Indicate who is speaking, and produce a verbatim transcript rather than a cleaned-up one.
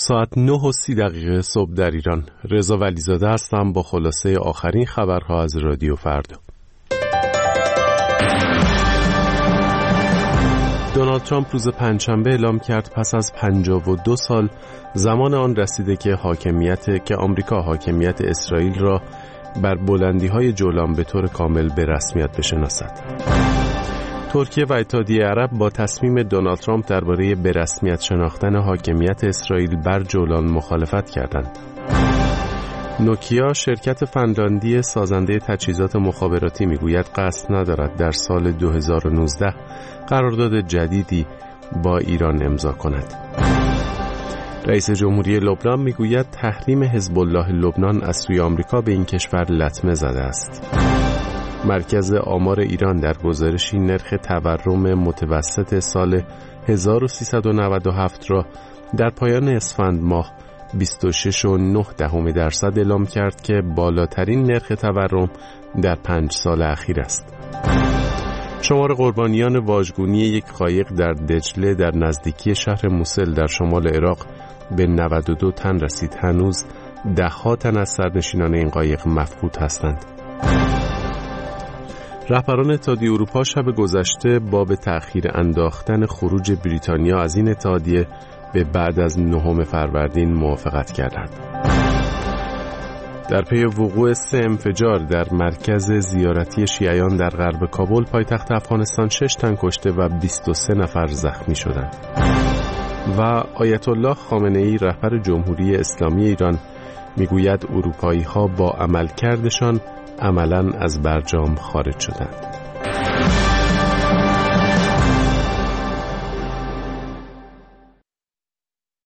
Speaker 1: ساعت نه و سی دقیقه صبح در ایران. رضا ولیزاده هستم با خلاصه آخرین خبرها از رادیو فردا. دونالد ترامپ روز پنجشنبه اعلام کرد پس از پنجاه و دو سال زمان آن رسیده که حاکمیت که آمریکا حاکمیت اسرائیل را بر بلندی‌های جولان به طور کامل به رسمیت بشناسد. ترکیه و اتحادیه عرب با تصمیم دونالد ترامپ درباره به رسمیت شناختن حاکمیت اسرائیل بر جولان مخالفت کردند. نوکیا شرکت فنلاندی سازنده تجهیزات مخابراتی میگوید قصد ندارد در سال دو هزار و نوزده قرارداد جدیدی با ایران امضا کند. رئیس جمهوری لبنان میگوید تحریم حزب الله لبنان از سوی آمریکا به این کشور لطمه زده است. مرکز آمار ایران در گزارشی نرخ تورم متوسط سال هزار و سیصد و نود و هفت را در پایان اسفند ماه بیست و شش و نه دهم درصد اعلام کرد که بالاترین نرخ تورم در پنج سال اخیر است. شمار قربانیان واژگونی یک قایق در دجله در نزدیکی شهر موسل در شمال عراق به نود و دو تن رسید. هنوز ده ها تن از سرنشینان این قایق مفقود هستند. رهبران اتحادیه اروپا شب گذشته با به تأخیر انداختن خروج بریتانیا از این اتحادیه به بعد از نهم فروردین موافقت کردند. در پی وقوع سه انفجار در مرکز زیارتی شیعیان در غرب کابل پایتخت افغانستان شش تن کشته و بیست و سه نفر زخمی شدند. و آیت الله خامنه‌ای رهبر جمهوری اسلامی ایران میگوید اروپایی‌ها با عملکردشان عملاً از برجام خارج شدند.